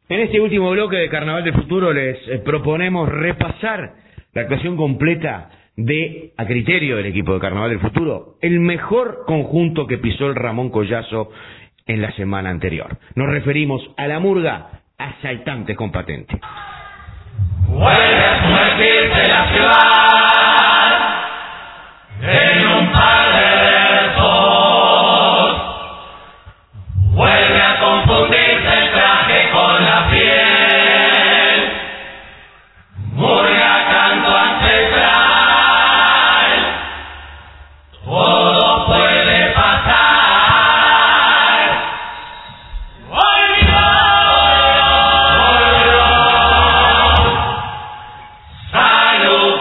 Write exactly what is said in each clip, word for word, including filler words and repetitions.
En este último bloque de Carnaval del Futuro les eh, proponemos repasar la actuación completa de, a criterio del equipo de Carnaval del Futuro, el mejor conjunto que pisó el Ramón Collazo en la semana anterior. Nos referimos a la murga Asaltantes con Patente. Vuelve a sumergirse la ciudad en un par de versos. Vuelve a confundirse el traje con la piel. Murga, canto ancestral. Todo puede pasar. Volvió, volvió. Salud,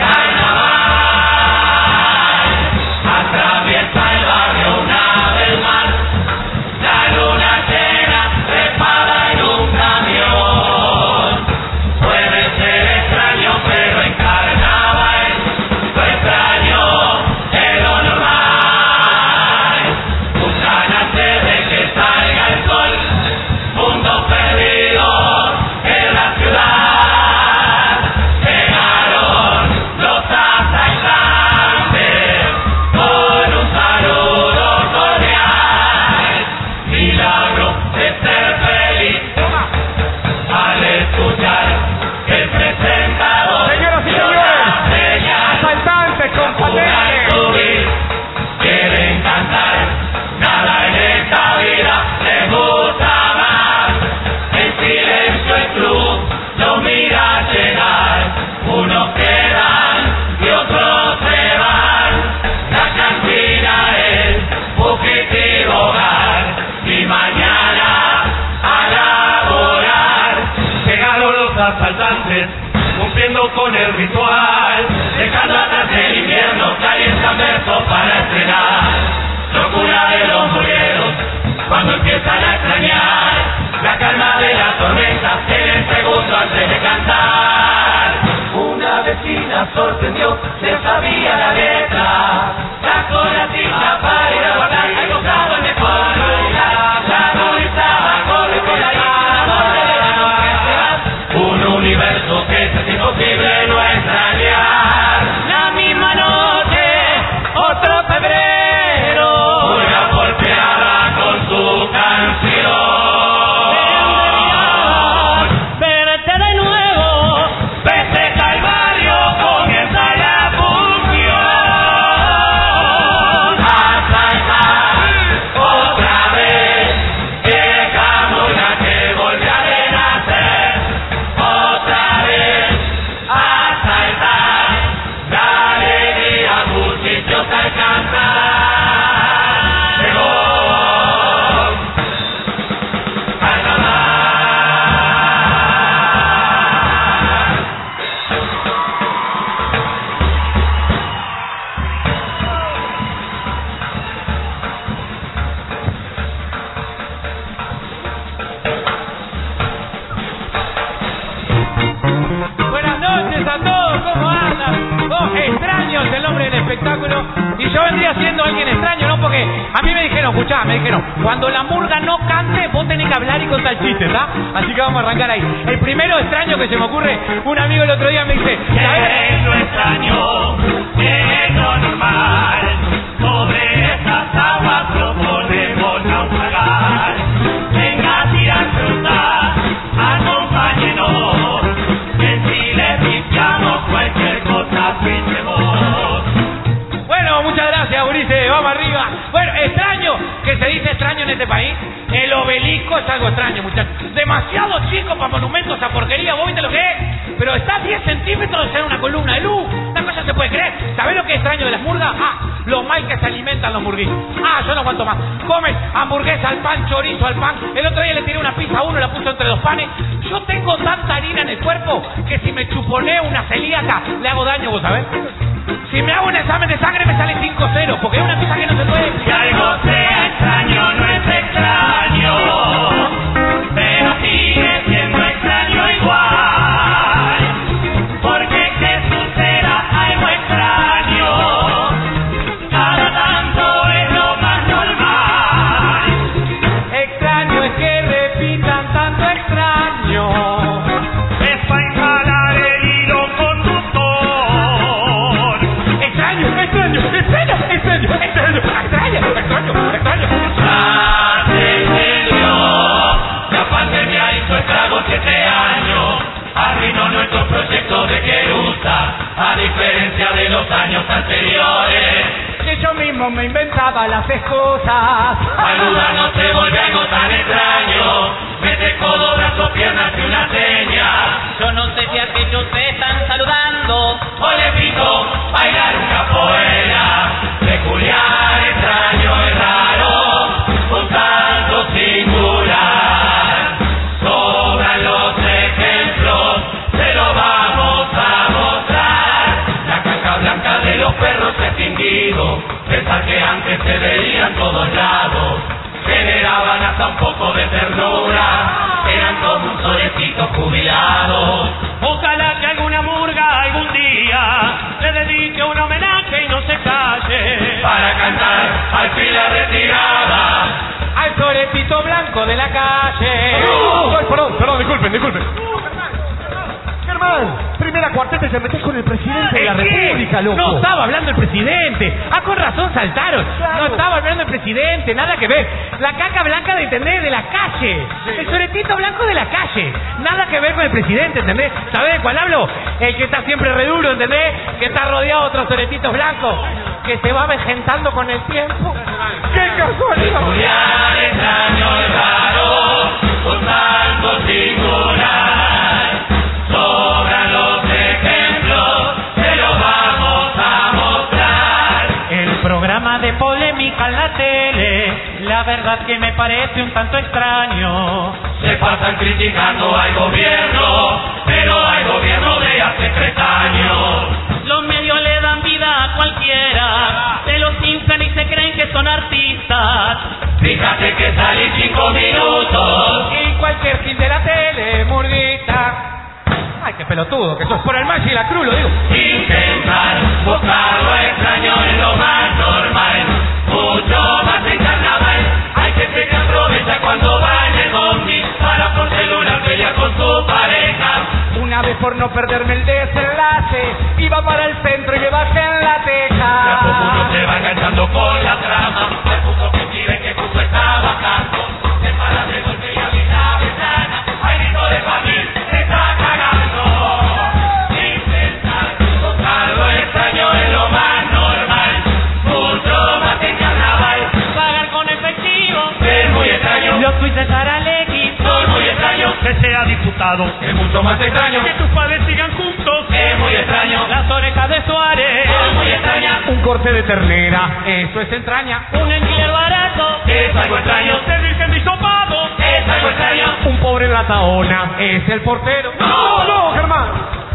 carnaval. Atraviesa el barrio una vez más. La luna llena trepada en un camión. Puede ser extraño, pero en carnaval lo extraño es lo normal. Buscan antes de que salga el sol, mundos perdidos en la ciudad. Llegaron los asaltantes con un saludo cordial. Milagro de ser feliz al escuchar que el presentador Señoras y dio señores, una señal. Asaltantes con Jugar, Patente. subir, quieren cantar, nada en esta vida les gusta más. En silencio el club los mira llegar, unos quedan y otros se van. La cantina es fugitivo hogar y mañana a laborar. Llegaron los asaltantes cumpliendo con el ritual, dejando atrás el invierno, calientan versos para estrenar. Locura de los murgueros cuando empiezan a extrañar la calma de la tormenta en el segundo antes de cantar. Una vecina sorprendió, le sabía la letra, sacó la tinta para ir a guardar, ha encontrado el mejor lugar. La noviza corre con la isla, donde de la noche se va. Un universo que es imposible no extrañar. La misma noche, otro febrero, una golpeada con su canción. Verte de nuevo, festeja el barrio, comienza la función. Asaltar otra vez, vieja murga que volvió a renacer. Otra vez, asaltar, la alegría muchachos alcanzar. Llegó carnaval. Buenas noches a todos, ¿cómo andan? Oh, extraños el nombre del espectáculo. Y yo vendría siendo alguien extraño, ¿no? Porque a mí me dijeron, escuchá, me dijeron, cuando la murga no cante, vos tenés que hablar y contar chistes, ¿tá? Así que vamos a arrancar ahí. El primero extraño que se me ocurre, un amigo el otro día me dice, ¿sabés? Es lo extraño, es lo normal. Sobre estas aguas proponemos naufragar. Venga a tirar fruta, acompáñenos. Que si le picamos cualquier cosa, pinchemos. Bueno, muchas gracias, Ulises, vamos arriba. Bueno, extraño, que se dice extraño en este país. El obelisco es algo extraño, muchachos. Demasiado chico para monumentos, esa porquería, ¿vos viste lo que es? Pero está a diez centímetros de ser una columna de luz. Una cosa se puede creer. ¿Sabés lo que es extraño de las murgas? Ah, lo mal que se alimentan los murguitos. Ah, yo no aguanto más. Comen hamburguesa al pan, chorizo al pan. El otro día le tiré una pizza a uno, la puso entre dos panes. Yo tengo tanta harina en el cuerpo que si me chuponeo una celíaca, le hago daño, ¿vos sabés? Si me hago un examen de sangre me sale cinco cero, porque es una cosa que no se puede Que algo sea extraño no es extraño, pero sigue siendo extraño igual. Porque que suceda algo extraño, cada tanto es lo más normal. Extraño es que repitan tanto extraño. estilo de Querusa, a diferencia de los años anteriores. Que yo mismo me inventaba las excusas. Saludar no se vuelve algo tan extraño. Mete codo, brazo, piernas y una seña. Yo no sé si aquellos se están saludando O le pido bailar un capoeira. Peculiar, extraño y raro, un tanto singular. Sobran los ejemplos, se lo vamos a mostrar. La caja blanca de los perros se ha extinguido. Pensar que antes se veía en todos lados. Generaban hasta un poco de ternura. Eran como un solecito jubilado. Ojalá que alguna murga algún día le dedique un homenaje y no se calle. Para cantar al fin la retirada. Al soletito blanco de la calle. Uh, ay, perdón, perdón, disculpen, disculpen. Germán, primera cuarteta y te metes con el presidente de la República, loco. No estaba hablando el presidente. Ah, con razón saltaron. Claro. No estaba hablando el presidente, nada que ver. La caca blanca de entender de la calle. Sí. El soletito blanco de la calle. Nada que ver con el presidente, ¿entendés? ¿Sabés de cuál hablo? El que está siempre re duro, ¿entendés? Que está rodeado de otros soletitos blancos. Que se va avejentando con el tiempo. ¡Qué casualidad! Peculiar, extraño y raro, un tanto singular. Sobran los ejemplos, se los vamos a mostrar. el programa de polémica en la tele. La verdad que me parece un tanto extraño. Se pasan criticando al gobierno, pero al gobierno de hace tres años. Los medios le dan vida a cualquiera, se los inflan y se creen que son artistas. Fíjate que salí cinco minutos. Y cualquier fin de la tele, murguita. Ay, qué pelotudo, que sos por el Maggi y la Cruz, lo digo. Intentar buscar lo extraño en lo más normal. Mucho más en carnaval. Hay gente que aprovecha cuando va en el bondi para por celular pelear con su pareja. Una vez por no perderme el desenlace, iba para el centro y me bajé en la teja. De a poco uno se va enganchando con la trama. Al punto que quiere que justo está bajando. Se para de golpe y abre la ventana. Hay grito de familia, se está cagando. Intentar buscar lo extraño en lo más normal. Mucho más en carnaval. Pagar con efectivo, Es muy extraño. los tweets para el X. Soy muy extraño. Que sea diputado. Es mucho más extraño. Que tus padres sigan juntos. Es muy extraño. Las orejas de Suárez, Soy muy extraña. Un corte de ternera, eso es entraña. un alquiler barato, Es algo extraño. Servirse en hisopado. Es algo extraño. Un pobre en la taona, es el portero. No, no, Germán.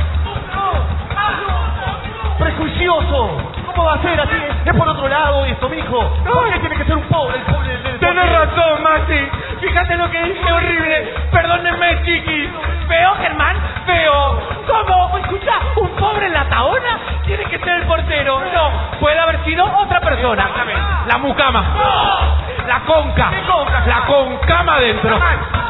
Prejuicioso. ¿Cómo va a ser así? Es por otro lado esto, mijo. ¿Por qué tiene que ser un pobre? El pobre del- del- Tienes razón, Maxi. Fíjate lo que dice horrible. Perdónenme, chiquis. Feo, Germán, feo. ¿Cómo? Escucha, un pobre en la taona tiene que ser el portero. No, puede haber sido otra persona. La mucama. La conca. La concama adentro.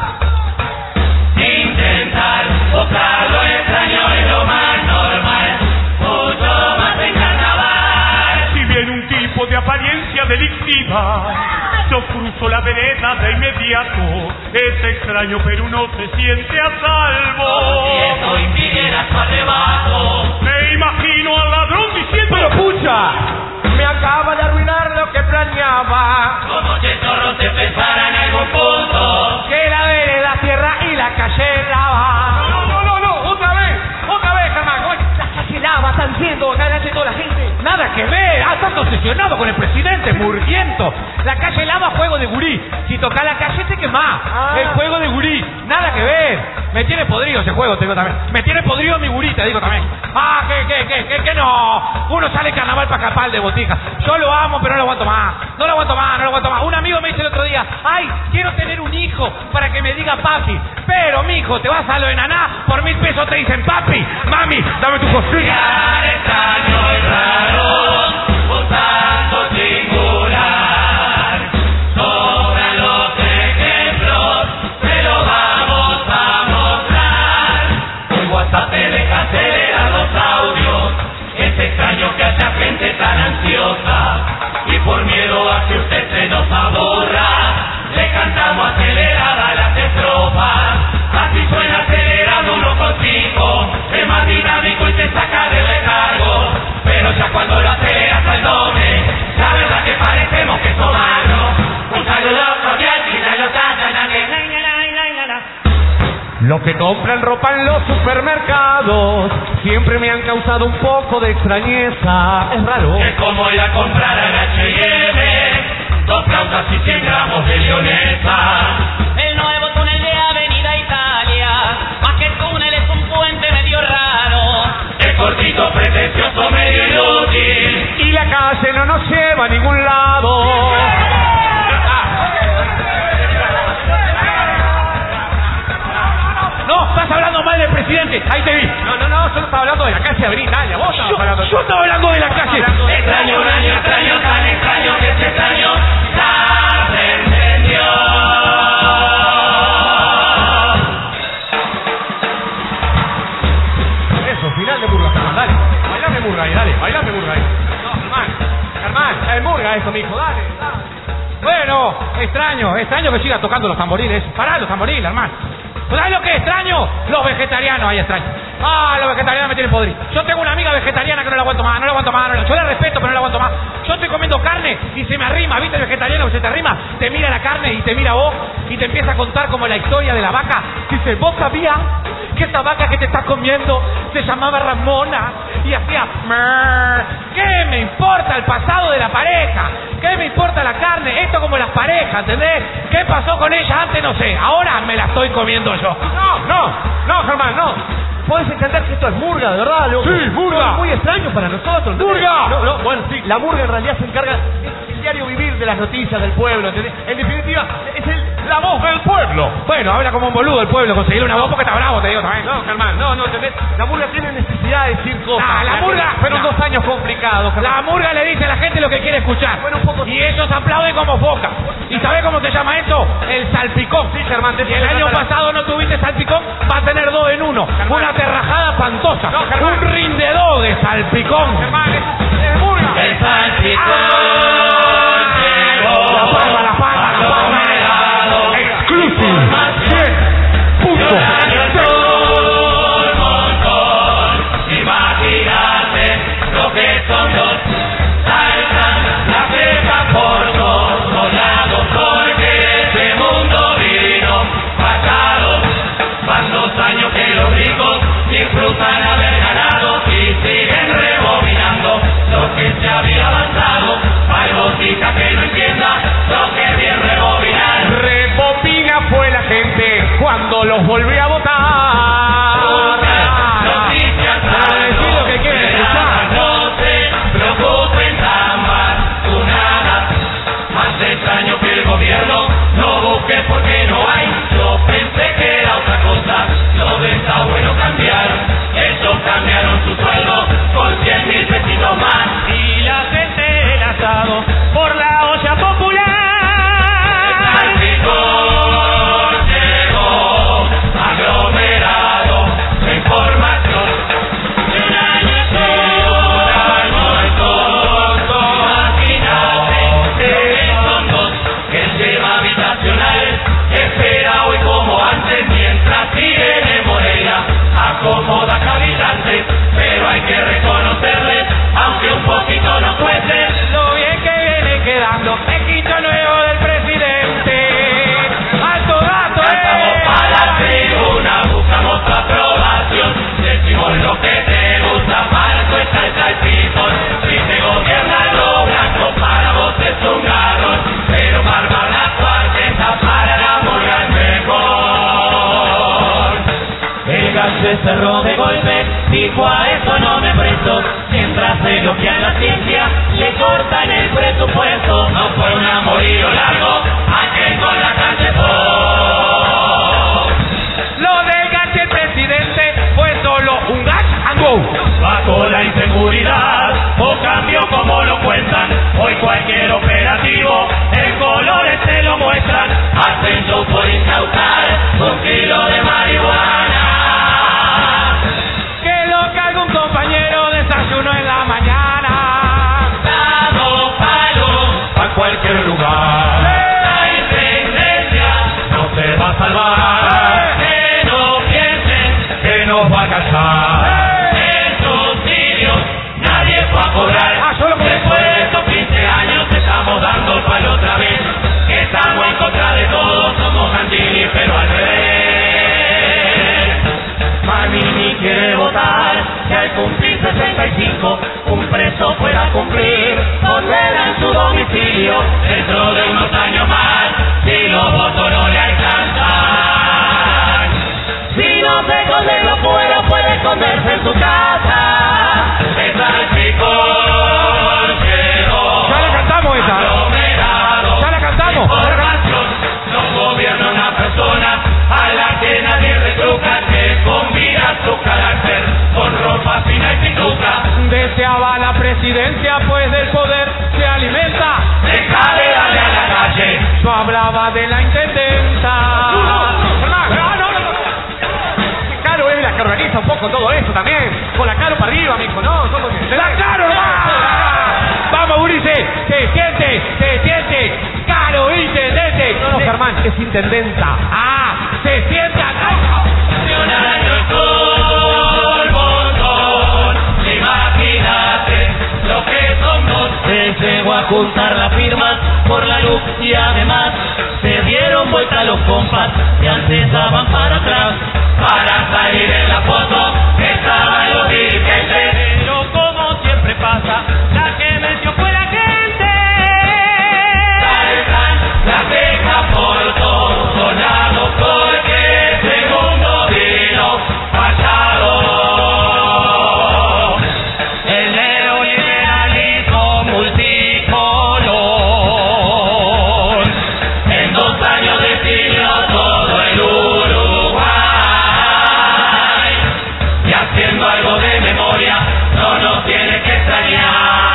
Intentar buscar lo extraño es lo más normal. Mucho más en carnaval. Si viene un tipo de apariencia delictiva, yo cruzo la vereda de inmediato. Es extraño, pero uno se siente a salvo. Si esto impidiera su arrebato. Me imagino al ladrón diciendo: Pero pucha, me acaba de arruinar lo que planeaba. Como si el zorro se pensara en algún punto. Que la vereda cierra y la calle lava. No, no, no, no, otra vez, otra vez, Germán. Oye, La calle lava, están siendo delante de toda la gente. Nada que ver, ah, estás obsesionado con el presidente, murguiento. La calle lava, juego de gurí. Si toca la calle te quemás. El juego de gurí, nada que ver. Me tiene podrido ese juego, te digo también. Me tiene podrido mi gurí, te digo también. Ah, que, que, que, que, que no. Uno sale carnaval para capal de botica. Yo lo amo, pero no lo aguanto más. No lo aguanto más, no lo aguanto más. Un amigo me dice el otro día: ay, quiero tener un hijo para que me diga papi. Pero, mijo, te vas a lo de naná, por mil pesos te dicen papi. Mami, dame tu cosilla. Mirar extraño y raro. Un tanto singular. Sobran los ejemplos. Se lo vamos a mostrar. El WhatsApp te deja acelerar los audios. Es extraño que haya gente tan ansiosa. Y por miedo a que usted se nos aburra, le cantamos acelerada las estrofas. Así suena acelerado uno con cinco. Es más dinámico. Los que compran ropa en los supermercados siempre me han causado un poco de extrañeza. Es raro. Es como ir a comprar al H y M, dos flautas y cien gramos de lionesa. El nuevo túnel de Avenida Italia, más que túnel es un puente medio raro. Es cortito, pretencioso, medio inútil. Y la calle no nos lleva a ningún lado. No, estás hablando mal del presidente. Ahí te vi. No, no, no, yo no estaba hablando de la calle Avenida Italia. Vos estabas Yo, hablando de... yo estaba hablando de la calle. Extraño, un año extraño, tan extraño que este extraño ya se encendió. Eso, final de Murga, Germán, dale. Bailame Murga ahí, dale. Bailame Murga ahí. No, Germán. Germán, es Murga eso, mijo. Dale, dale. Bueno, extraño, extraño que siga tocando los tamboriles. Pará los tamboriles, hermano. ¿Sabes lo que extraño? Los vegetarianos, ahí extraño. Ah, los vegetarianos me tienen podrido. Yo tengo una amiga vegetariana que no la aguanto más, no la aguanto más. No la... Yo la respeto, pero no la aguanto más. Yo estoy comiendo carne y se me arrima, ¿viste el vegetariano que se te arrima? Te mira la carne y te mira vos y te empieza a contar como la historia de la vaca. Dice, ¿vos sabías que esta vaca que te estás comiendo se llamaba Ramona y hacía mrr? ¿Qué me importa el pasado de la pareja? ¿Qué me importa la carne? Esto como las parejas, ¿entendés? ¿Qué pasó con ella antes? No sé. Ahora me la estoy comiendo yo. No, no, no, Germán, no. Podés entender que esto es Murga, de verdad, loco. Sí, Murga. No, es muy extraño para nosotros. ¡Murga! No, no, bueno, sí, la Murga en realidad se encarga del diario vivir de las noticias del pueblo, ¿entendés? En definitiva, es el, la voz del pueblo. Bueno, habla como un boludo el pueblo. Conseguirle una voz porque está bravo, te digo también. No, Germán, no, no, ¿entendés? La Murga tiene necesidad de decir cosas. Ah, la Murga- Fueron no. dos años complicados, Germán. La Murga le dice a la gente lo que quiere escuchar. Bueno, un poco- Y ellos aplauden como foca. ¿Y sabés cómo se llama eso? El salpicón. Sí, Germán, te- Si el año pasado no tuviste salpicón, va a tener dos en uno. Germán. Una terrajada espantosa. No, Germán. Un rindedor de salpicón. Germán, es, es Murga. El salpicón llegó. La palma, la palma, la palma. Aglomerado. Exclusive. cien punto Un montón. Imagínate lo que son dos. Saltan la ceja por todos lados porque este mundo vino fallado. Van dos años que los ricos disfrutan haber ganado y siguen rebobinando lo que se había avanzado. Hay botica que no entienda lo que es bien rebobinar. Rebobina fue la gente cuando los volvió a votar. Noticias Agradecido que quieren escuchar. no se preocupen tan vacunadas. Más extraño que el gobierno no busque porque no hay. Yo pensé que era otra cosa. Lo de está bueno cambiar. Ellos cambiaron su sueldo con cien mil pesitos más. Y la gente el asado por la olla popular. Salpicón llegó aglomerado de información. De un año es un año es tonto. Imagínate que son dos. El tema habitacional espera hoy como antes mientras sigue en Moreira. Acomoda cavitantes, pero hay que reconocerles, aunque un poquito nos cueste. Lo bien que viene quedando el quinto nuevo del presidente. ¡Alto gato, Cantamos eh! para la tribuna, buscamos tu aprobación. Decimos lo que te gusta, para tu está el salpicón. Si te gobierna lo blanco, para vos es un garrón. Pero barba la cuarteta, para la Murga es mejor. El gas se cerró de golpe, dijo a eso no me presto. Mientras elogian la ciencia, le cortan el presupuesto. No fue un amorío largo, aquel con la calle Lo del gache el presidente fue solo un gas and go. Bajo la inseguridad, o cambio como lo cuentan. Hoy cualquier operativo, en colores se lo muestran. Hacen show por incautar un kilo de marihuana. Que lo carga un compañero desayuno en la mañana. Dado palo a cualquier lugar. La intendencia no se va a salvar. Que no piensen que nos va a callar. El subsidio nadie fue a cobrar. Ah, yo lo compré. Después de estos quince años estamos dando el palo otra vez. Que estamos en contra de todos, somos Gandini pero al revés. esconderse en su casa. El salpicón llegó. Ya la cantamos esa. Aglomerado. Ya la cantamos. Información no gobierna una persona a la que nadie retruca, que combina su carácter con ropa fina y pituca. Deseaba la presidencia, pues del poder se alimenta. Deja de darle a la calle. Yo hablaba de la intendenta. Caro es la que organiza un poco todo eso también. Con la Caro para arriba, mijo, ¿no? Somos ¡La Caro nomás! Vamos, Ulises, se siente, se siente. Caro, intendente. No, no, Germán, es intendenta. Ah, se siente acá. Funcionario el botón. Imagínate lo que somos. Se llegó a juntar las firmas por la luz y además se dieron vuelta los compas que antes daban para atrás. Para salir en la foto estaban los dirigentes. Pero como siempre pasa, la que metió fue la gente. Salgan la queja por todo sonado porque este mundo vino fallado. El neoliberalismo multicolor. En dos años definió todo el Uruguay. Y haciendo algo de memoria no nos tiene que extrañar.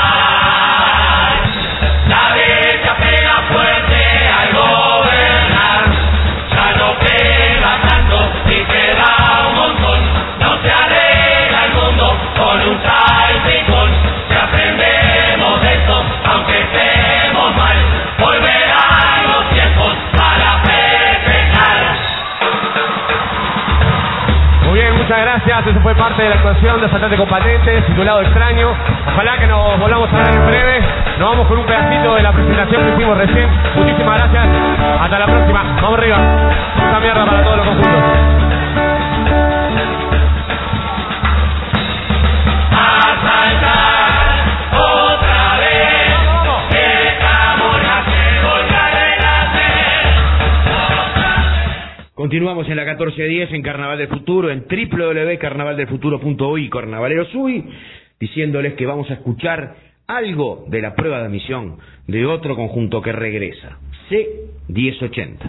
La derecha pega fuerte al gobernar. Ya no pega tanto y queda un montón. No se arregla el mundo con un salpicón. Si aprendemos de esto, aunque estemos mal, volverán los tiempos para festejar. Muy bien, muchas gracias. Eso fue parte de la actuación de Asaltante con Patentes, titulado Extraño. Ojalá que nos volvamos a ver en breve. Nos vamos con un pedacito de la presentación que hicimos recién. Muchísimas gracias. Hasta la próxima. Vamos arriba. Mucha mierda para todos los conjuntos. Asaltar otra vez. Que Zamora se volverá a renacer. Continuamos en la catorce diez en Carnaval del Futuro, en doble u doble u doble u punto carnaval del futuro punto uy, Carnavaleros Uy, diciéndoles que vamos a escuchar algo de la prueba de admisión de otro conjunto que regresa, C diez ochenta.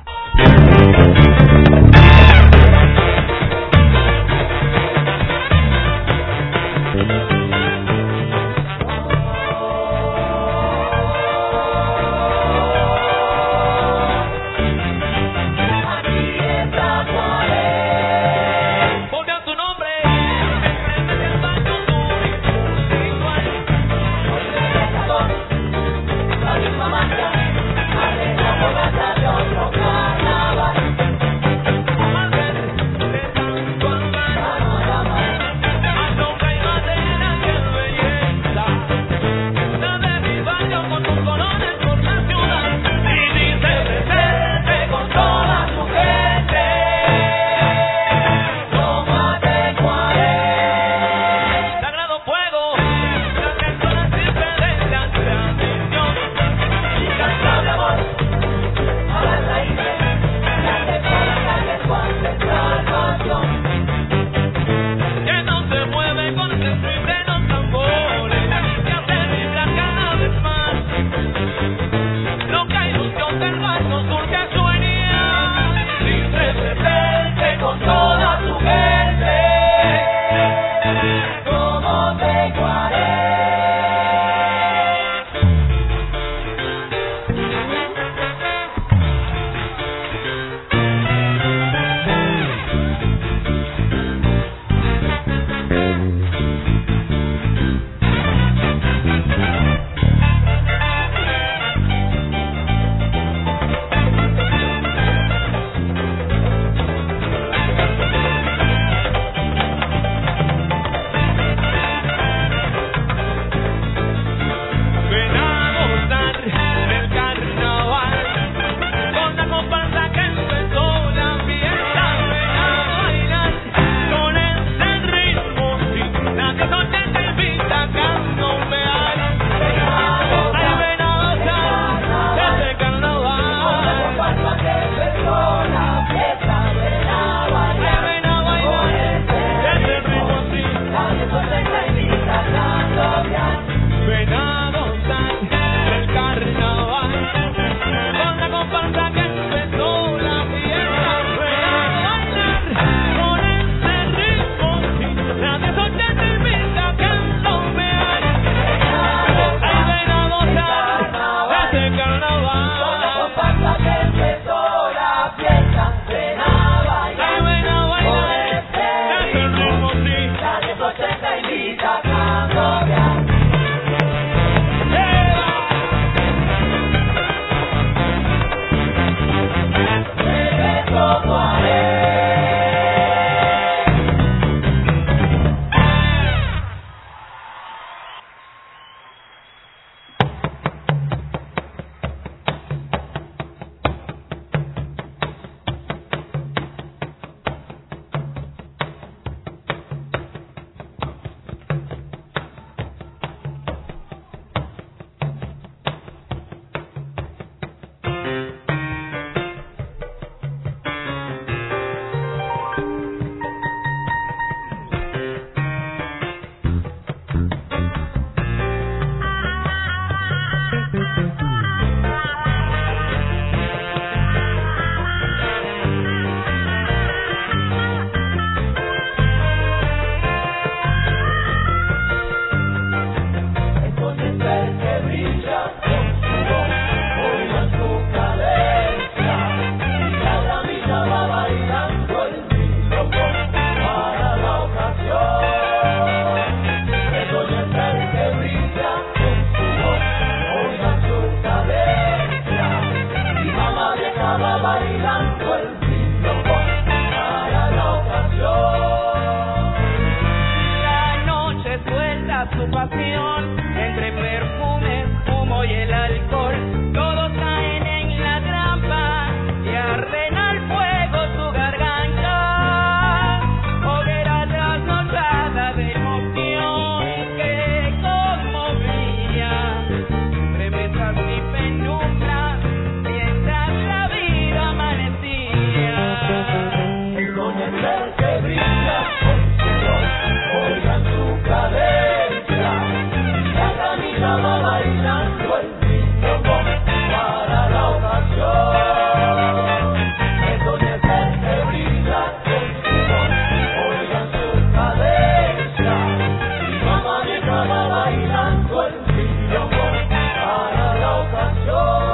ser que brilla con su voz, oigan su cadencia, y la camisa va bailando el brindongón para la ocasión. Eso de ser que brilla con su voz, oigan su cadencia, y la camisa va bailando el brindongón para la ocasión.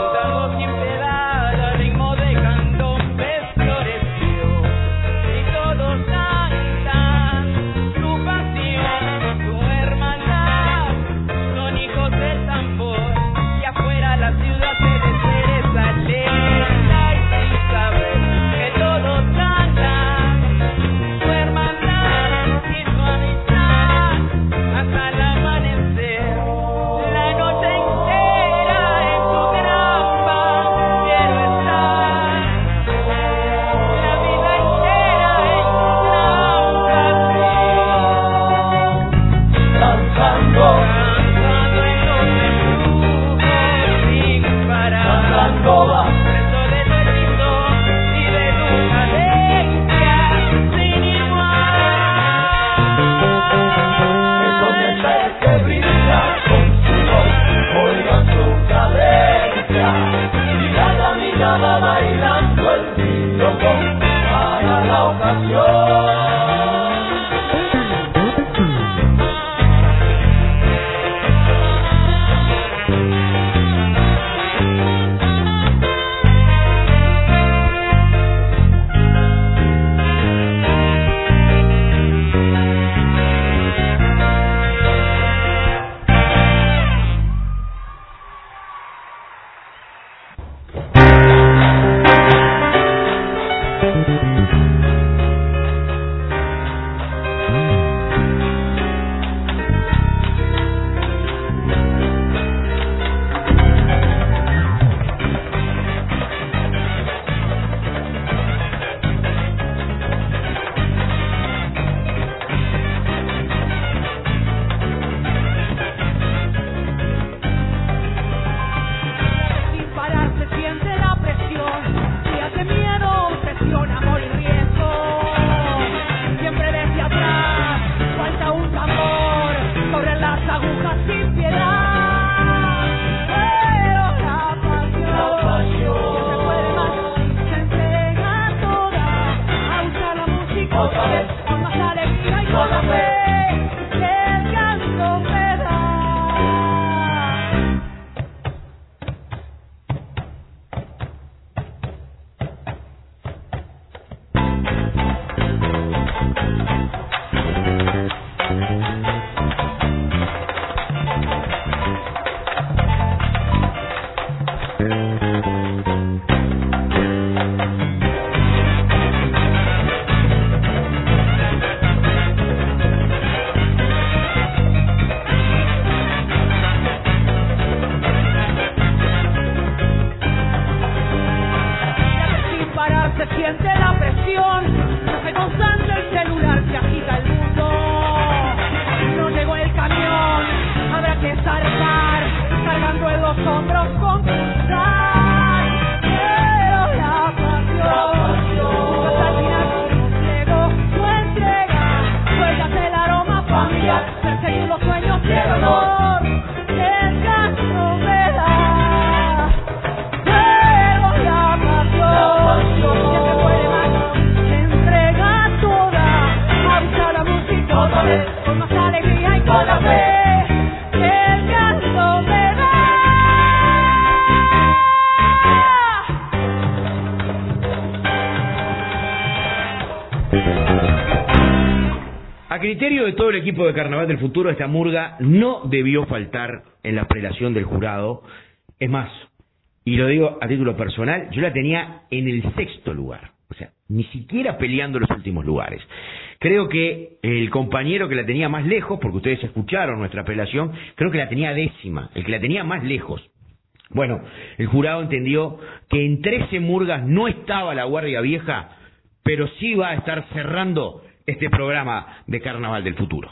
A criterio de todo el equipo de Carnaval del Futuro, esta murga no debió faltar en la prelación del jurado. Es más, y lo digo a título personal, yo la tenía en el sexto lugar. O sea, ni siquiera peleando los últimos lugares. Creo que el compañero que la tenía más lejos, porque ustedes escucharon nuestra apelación, creo que la tenía décima, el que la tenía más lejos. Bueno, el jurado entendió que en trece murgas no estaba la Guardia Vieja, pero sí va a estar cerrando este programa de Carnaval del Futuro.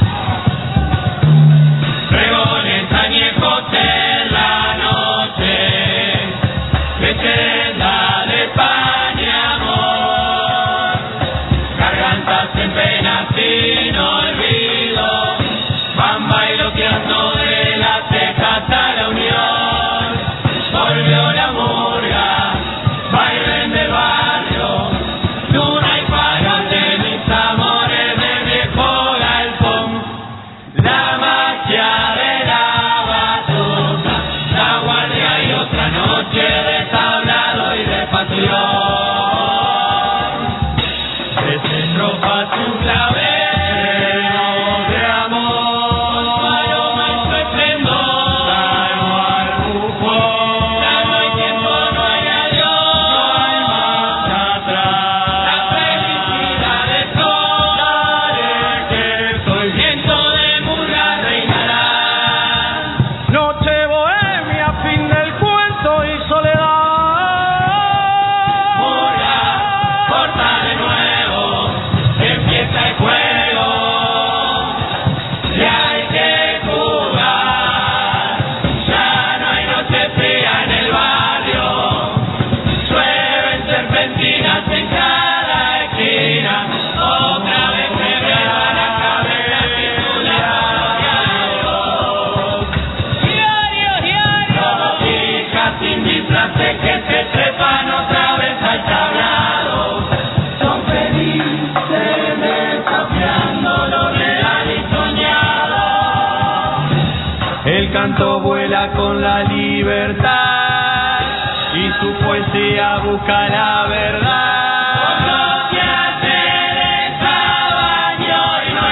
Pregones añejos en la noche, leyenda de España, amor, carga tantas en penas sin olvido, van bailoteando de la ceja hasta la unión. Volvió la murga, bailen del barrio, luna y farol de mis amores del viejo galpón. La magia de la batuta, la guardia y otra noche de tablado y de pasión. Desenropa tu clave de amor, aroma y su esplendor, salvo al bufón. Ya no hay tiempo, no hay adiós, no hay marcha atrás. La felicidad es sola, que soy viento de murga reinará. Noche bohemia, fin del cuento y soledad. Murga, corta de nuevo, empieza el juego, y hay que jugar. Ya no hay noche fría en el barrio, llueven serpentinas en cada esquina. Otra vez se ve a la cabeza titular. Diario, diario, como hijas sin disfraces que se trepan otra vez al tablado. Son felices desafiando lo real y soñado. El canto vuela con la libertad y su poesía busca la verdad. Conoce ayer estaban y hoy no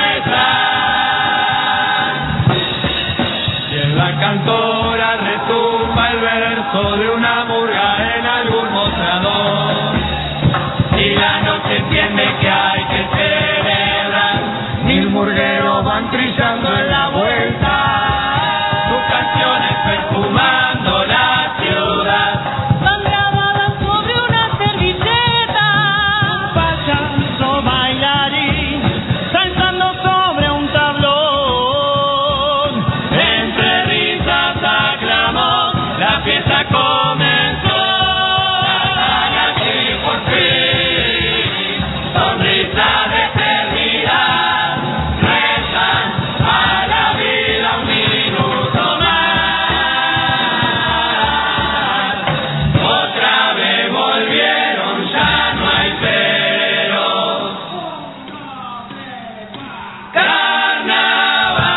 están. Y en la cantora retumba el verso de una murga en algún mostrador. Y la noche entiende que hay que celebrar. Mil murgueros van trillando en la vuelta. Sus canciones perfumando la ciudad. Van grabadas sobre una servilleta. Payaso bailarín saltando sobre un tablón. Entre risas aclamó, la fiesta comenzó. Así por fin, sonrisa de eternidad, rezan a la vida un minuto más. Otra vez volvieron, ya no hay peros. Carnaval.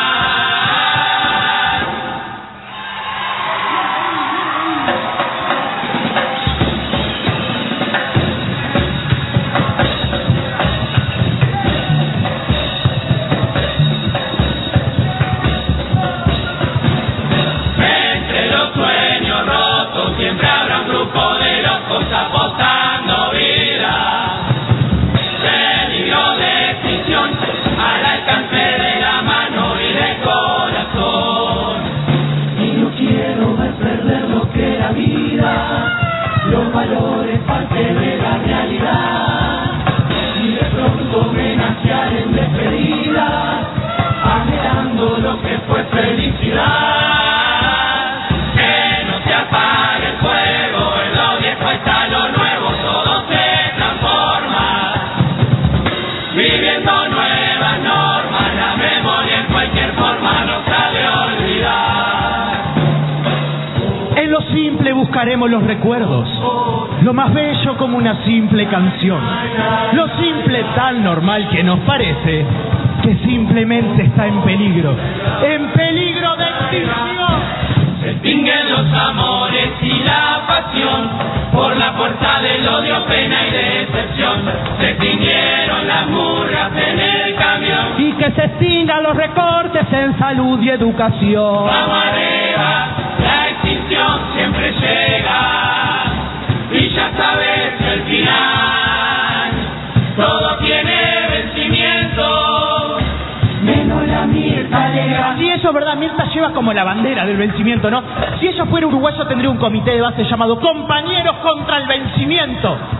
Entre los sueños rotos siempre habrá un grupo de locos apostando vida. Peligro de extinción al alcance de la mano y del corazón. Y no quiero ver perder lo que era vida, los valores parte de la realidad. Y de pronto menaciar en despedida, anhelando lo que fue felicidad. Que no se apague el fuego, en lo viejo está lo nuevo, todo se transforma. Viviendo nuevas normas, la memoria en cualquier forma no sabe olvidar. En lo simple buscaremos los recuerdos, lo más bello como una simple canción, lo simple tan normal que nos parece que simplemente está en peligro, en peligro de extinción. Se extinguen los amores y la pasión, por la fuerza del odio, pena y decepción. Se extinguieron las murgas en el camión. Y que se extingan los recortes en salud y educación. Vamos arriba, la extinción siempre llega. Y ya sabes que al final todo tiene vencimiento. Menos la Mirta Legrand. Si eso es verdad, Mirta lleva como la bandera del vencimiento, ¿no? Si ella fuera uruguayo tendría un comité de base llamado Compañeros contra el Vencimiento.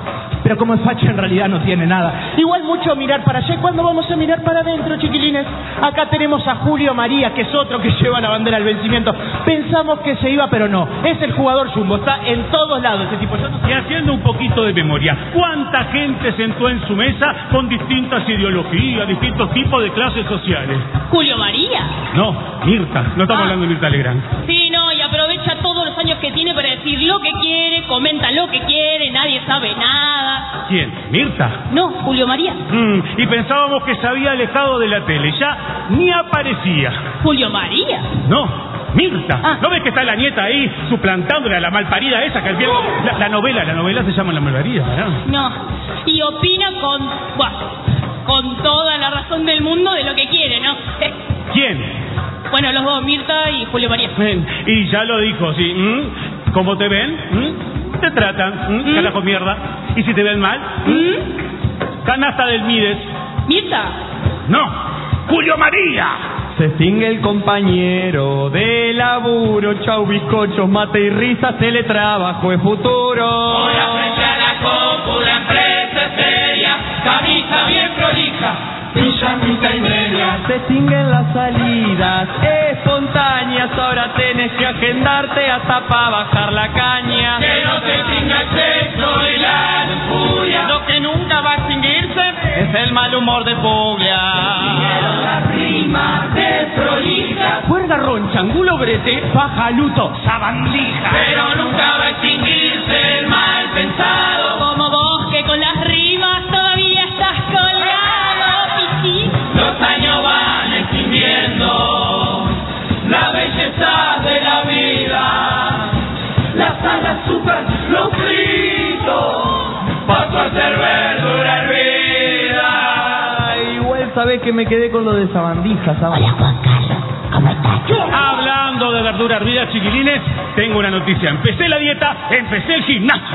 pero como es facha en realidad no tiene nada. Igual mucho mirar para allá. ¿Y cuándo vamos a mirar para adentro, chiquilines? Acá tenemos a Julio María, que es otro que lleva la bandera al vencimiento. Pensamos que se iba, pero no. Es el jugador Jumbo, está en todos lados ese tipo. Yo no sé. Y haciendo un poquito de memoria, ¿cuánta gente sentó en su mesa con distintas ideologías, distintos tipos de clases sociales? ¿Julio María? No, Mirta. No estamos Ah. hablando de Mirta Legrand. Sí, no, y aprovecha todos los años que tiene para decir lo que quiere, comenta lo que quiere, nadie sabe nada. ¿Quién? ¿Mirta? No, Julio María. Mm, y pensábamos que se había alejado de la tele. Ya ni aparecía. ¿Julio María? No, Mirta. Ah. ¿No ves que está la nieta ahí suplantándole a la malparida esa que al viejo... La, la novela, la novela se llama La Malparida, ¿no? No. Y opina con... buah, con toda la razón del mundo de lo que quiere, ¿no? Eh, ¿Quién? bueno, los dos, Mirta y Julio María. Ven, y ya lo dijo, ¿sí? ¿Mm? ¿Cómo te ven? ¿Mm? Te tratan, ¿Mm? ¿Mm? Carajo mierda. ¿Y si te ven mal? ¿Mm? Canasta del Mides. ¿Mirta? No, Julio María. Se extingue el compañero de laburo, chau bizcochos, mate y risa, teletrabajo es futuro. Ahora frente a la compu, la empresa es seria, camisa bien prolija, pijamita y media. Se extinguen las salidas espontáneas, ahora tenés que agendarte hasta pa' bajar la caña. Que no se extinga el sexo y la lujuria. Lo que nunca va a extinguirse es el mal humor de Puglia. Las rimas de prolija, Juerga roncha, angulo brete, baja luto, sabandija. pero nunca va a extinguirse el mal pensado. Como vos que con las rimas todavía estás colgado, pichín. Los años van extinguiendo la belleza de la vida, la sal, azúcar, los fritos, paso a ser verdura hervida. Igual sabés que me quedé con lo de sabandija, ¿sabes? Hola, Juan Carlos. ¿Cómo estás? Hablando de verdura hervida, chiquilines, tengo una noticia. Empecé la dieta, empecé el gimnasio.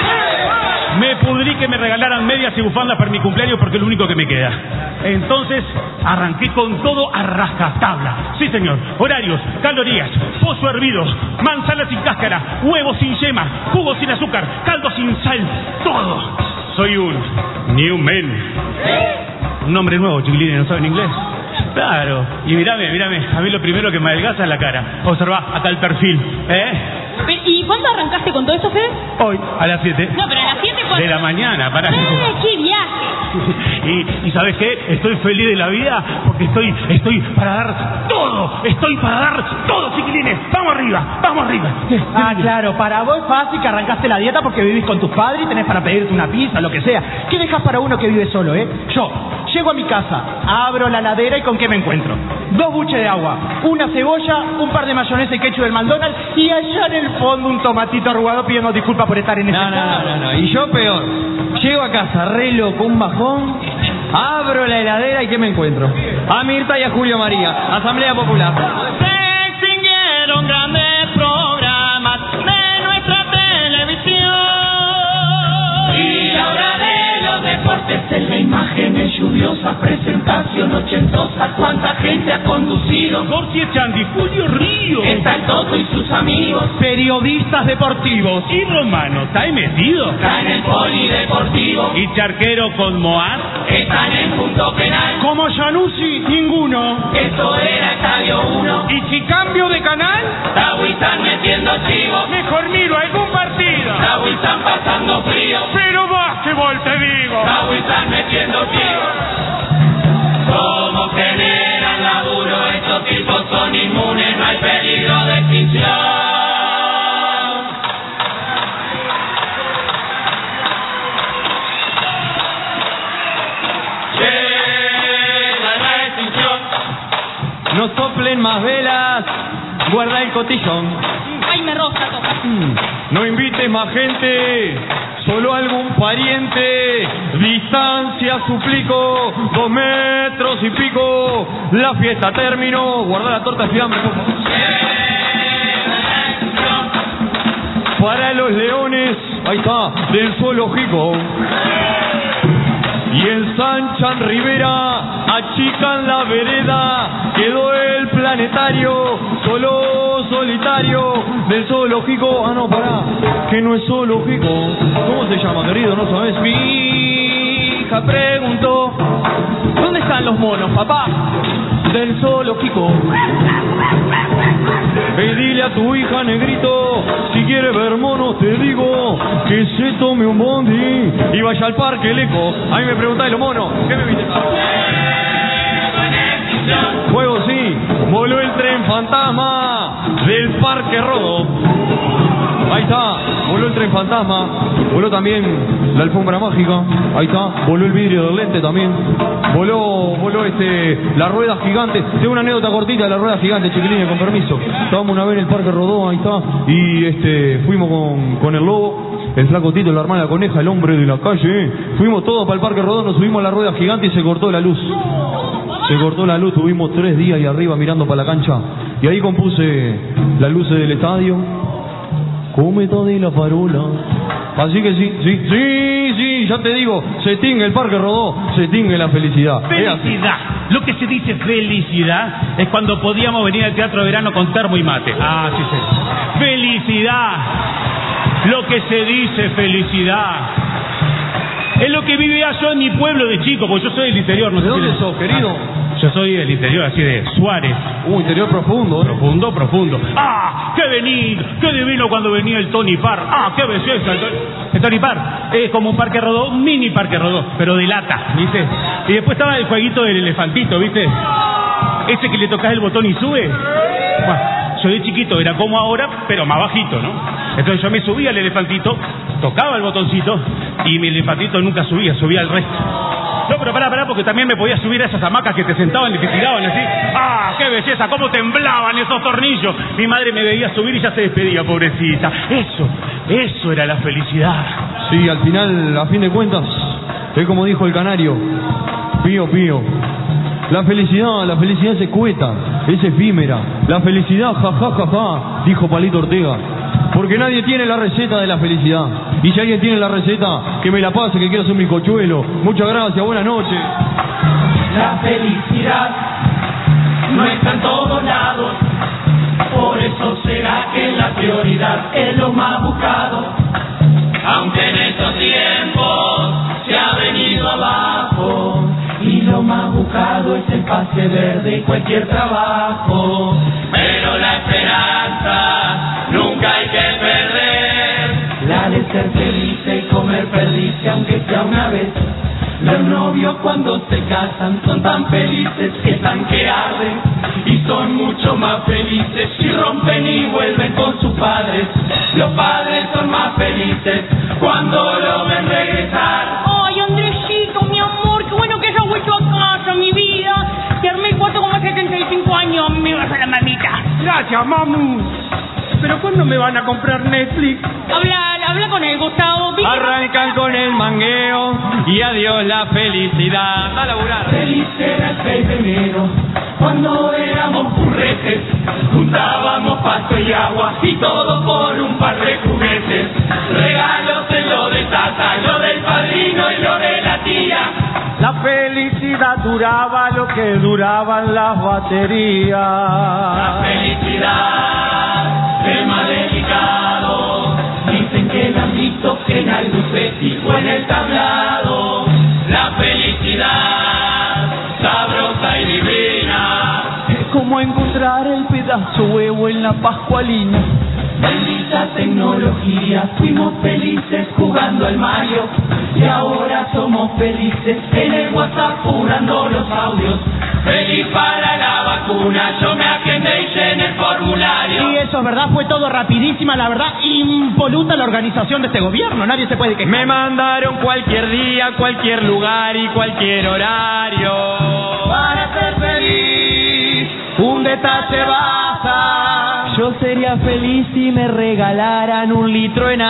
Me pudrí que me regalaran medias y bufandas para mi cumpleaños porque es lo único que me queda. Entonces, arranqué con todo a rajatabla. Sí, señor. Horarios, calorías, pollo hervido, manzana sin cáscara, huevos sin yema, jugo sin azúcar, caldo sin sal, todo. Soy un new man. Un nombre nuevo, chiquilines, ¿no saben inglés? Claro. Y mírame, mírame. A mí lo primero que me adelgaza es la cara. Observá, acá el perfil. ¿Eh? ¿Y cuándo arrancaste con todo eso, Fede? Hoy, a las siete. No, pero a las siete fue... De la mañana, para. ¡Eh, qué viaje! Y, y ¿sabes qué? Estoy feliz de la vida porque estoy, estoy para dar todo. Estoy para dar todo, chiquilines. Vamos arriba, vamos arriba. Ah, claro, para vos es fácil que arrancaste la dieta porque vivís con tus padres y tenés para pedirte una pizza, lo que sea. ¿Qué dejas para uno que vive solo, eh? Yo, llego a mi casa, abro la heladera y ¿con qué me encuentro? Dos buches de agua, una cebolla, un par de mayonesa y ketchup del McDonald's y allá en el fondo un tomatito arrugado pidiendo disculpas por estar en ese No, no, no, no, no. Y yo peor. Llego a casa re loco, un bajón, abro la heladera y ¿qué me encuentro? A Mirta y a Julio María, Asamblea Popular. Se extinguieron grandes programas de nuestra televisión. Y la hora de los deportes en la imagen es lluviosa, presentación ochentosa, cuánta gente ha conducido. Gorsi Echandi, Julio Río. Está el Toto y sus amigos, periodistas deportivos. Y Romano, ¿está ahí metido? está en el polideportivo, Y Charquero con Moaz. están en punto penal. Como Januzzi, ninguno. Esto era Estadio uno, ¿Y si cambio de canal? Tahuizán metiendo chivos, Mejor miro algún partido. Tahuizán pasando frío, Pero básquetbol te digo. Tahuizán metiendo chivos. Como generan laburo, estos tipos son inmunes, no hay peligro de extinción. Llega la extinción. No soplen más velas, guarda el cotillón. Ay, me roza, toca. No invites más gente, solo algún pariente. Distancia suplico, dos metros y pico. La fiesta terminó, guarda la torta de fiambre, por favor. Para los leones, ahí está, del zoológico. y ensanchan Rivera, achican la vereda, quedó el planetario, solo solitario, del zoológico, ah no, pará, que no es zoológico, ¿cómo se llama, querido? ¿No sabes? Mi hija preguntó, ¿dónde están los monos, papá? Del zoológico. Pedile a tu hija, negrito, si quiere ver monos, te digo que se tome un bondi y vaya al parque Leco. A mí me preguntáis los monos, ¿qué me viste? Fuego, sí, voló el tren fantasma del Parque Rodó. Ahí está, voló el tren fantasma, voló también la alfombra mágica, ahí está, voló el vidrio del lente también, voló, voló este, la rueda gigante. Tengo una anécdota cortita de la rueda gigante, chiquilines, con permiso. Estábamos una vez en el Parque Rodó, ahí está, y este, fuimos con, con el lobo, el flaco Tito, la hermana la coneja, el hombre de la calle, ¿eh? Fuimos todos para el Parque Rodó, nos subimos a la rueda gigante y se cortó la luz. Se cortó la luz, tuvimos tres días ahí arriba mirando para la cancha, y ahí compuse las luces del estadio. Cometa de la farola. Así que sí, sí, sí, sí, ya te digo, se extingue el Parque Rodó, se extingue la felicidad. Felicidad. Lo que se dice felicidad es cuando podíamos venir al teatro de verano con termo y mate. Ah, sí, sí. Felicidad. Lo que se dice felicidad es lo que vivía yo en mi pueblo de chico, porque yo soy del interior. No sé ¿De dónde si sos, querido? Yo soy del interior, así de Suárez. Uh, interior profundo, ¿eh? Profundo, profundo. ¡Ah! ¡Qué venido! ¡Qué divino cuando venía el Tony Parr! ¡Ah! ¡Qué belleza! El, el Tony Parr es como un Parque Rodó, un mini Parque Rodó, pero de lata, ¿viste? Y después estaba el jueguito del elefantito, ¿viste? Ese que le tocas el botón y sube. Bueno, yo de chiquito era como ahora, pero más bajito, ¿no? Entonces yo me subía al elefantito, tocaba el botoncito, y mi elefantito nunca subía, subía al resto. No, pero pará, pará, porque también me podía subir a esas hamacas que te sentaban y te tiraban así. ¡Ah, qué belleza! ¡Cómo temblaban esos tornillos! Mi madre me veía subir y ya se despedía, pobrecita. Eso, eso era la felicidad. Sí, al final, a fin de cuentas, es como dijo el canario, pío, pío. La felicidad, la felicidad es escueta, es efímera. La felicidad, ja, ja, ja, ja, dijo Palito Ortega. Porque nadie tiene la receta de la felicidad. Y si alguien tiene la receta, que me la pase, que quiero hacer un bizcochuelo. Muchas gracias, buenas noches. La felicidad no está en todos lados, por eso será que la prioridad es lo más buscado. Aunque en estos tiempos se ha venido abajo, y lo más buscado es el pase verde y cualquier trabajo. Pero la esperanza nunca hay que perder. La de ser feliz y comer perdices, aunque sea una vez. Los novios cuando se casan son tan felices que están que arden, y son mucho más felices si rompen y vuelven con sus padres. Los padres son más felices cuando lo ven regresar. Ay, Andresito, mi amor, qué bueno que hayas vuelto a casa, mi vida. Te armé el cuarto como hace setenta y cinco años, me vas a la mamita. Gracias, mamu. ¿Pero cuándo me van a comprar Netflix? Habla, habla con él, Gustavo. ¿Viste? Arrancan con el mangueo y adiós la felicidad. A laburar. Feliz era el seis de enero, cuando éramos curretes, juntábamos pasto y agua y todo por un par de juguetes. Regalos en lo de tata, lo del padrino y lo de la tía. La felicidad duraba lo que duraban las baterías. La felicidad es más delicado. Dicen que la han visto en el Lucetti o en el tablado. La felicidad sabrosa y divina es como encontrar el pedazo huevo en la pascualina. Bendita tecnología, fuimos felices jugando al Mario, y ahora somos felices en el WhatsApp jurando los audios. Feliz para la vacuna, yo me agendé y llené el formulario. Sí, eso es verdad, fue todo rapidísima, la verdad, impoluta la organización de este gobierno, nadie se puede quejar. Me mandaron cualquier día, cualquier lugar y cualquier horario. Para ser feliz, un detalle basta. Yo sería feliz si me regalaran un litro de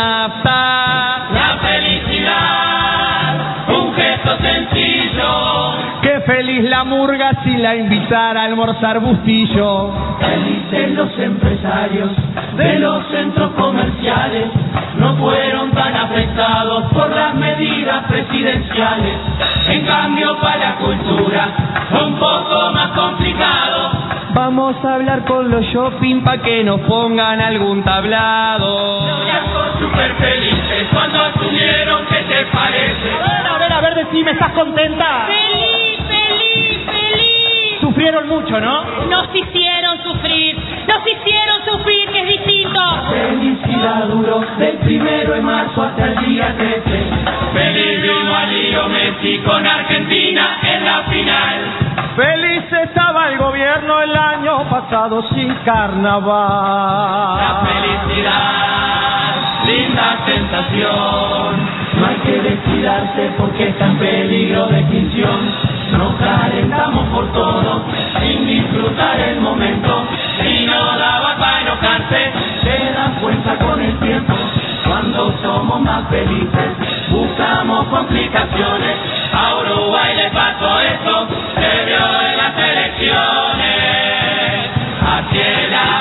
nafta. La felicidad, un gesto sencillo. Qué feliz la murga si la invitara a almorzar Bustillo. Felices los empresarios de los centros comerciales, no fueron tan afectados por las medidas presidenciales. En cambio para la cultura fue un poco más complicado. Vamos a hablar con los shopping pa' que nos pongan algún tablado. Los viejos súper felices cuando asumieron que te parece. A ver, a ver, a ver, decime, ¿estás contenta? Feliz, feliz, feliz. Sufrieron mucho, ¿no? Nos hicieron sufrir, nos hicieron sufrir, que es distinto. Felicidad duró del primero de marzo hasta el día trece. Feliz vino a Lío Messi con Argentina en la final. Feliz estaba el gobierno el año pasado sin carnaval. La felicidad, linda sensación. No hay que descuidarse porque está en peligro de extinción. Nos calentamos por todo sin disfrutar el momento. Si no daba para enojarse, se dan cuenta con el tiempo. Cuando somos más felices, buscamos complicaciones. A Uruguay le pasó esto, se vio en las elecciones. Así es la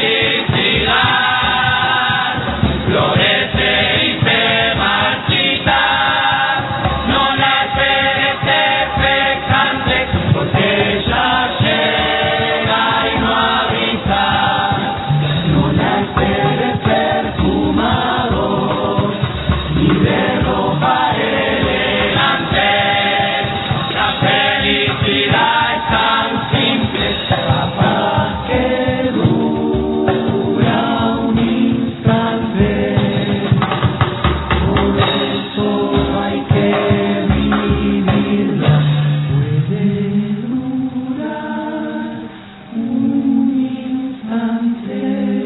felicidad, florece y se marchita. No la esperes expectante, porque ella llega y no avisa. No la esperes perfumado, ni de ropa elegante. La felicidad es tan simple, capaz que dura un instante. Por eso hay que vivirla. Puede durar un instante.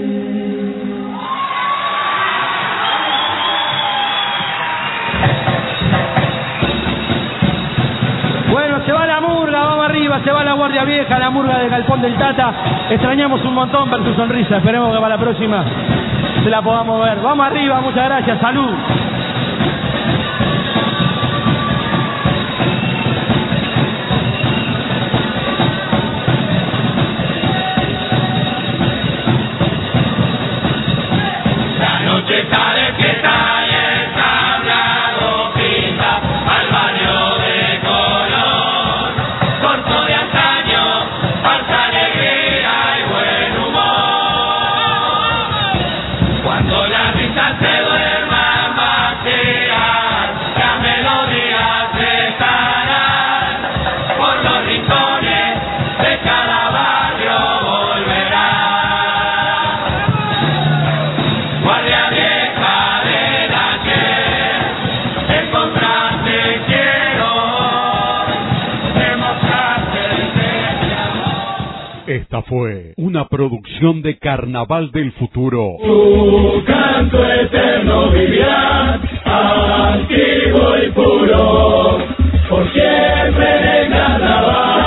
Bueno, se va la murga, vamos arriba, se va la Guardia Vieja, la murga de Galpón del Tata. Extrañamos un montón ver tu sonrisa, esperemos que para la próxima se la podamos ver. Vamos arriba, muchas gracias, salud. La noche está de fiesta y el tablado pinta al baño de color. Corto de antaño, falsa alegría y buen humor. Cuando las risas se duerman vacías, las melodías estarán por los rincones de cada barrio volverán. Guardia Vieja del ayer, encontrarte quiero, demostrarte ese amor. Esta fue una producción de Carnaval del Futuro. Tu canto eterno vivirá, activo y puro, por siempre en el carnaval.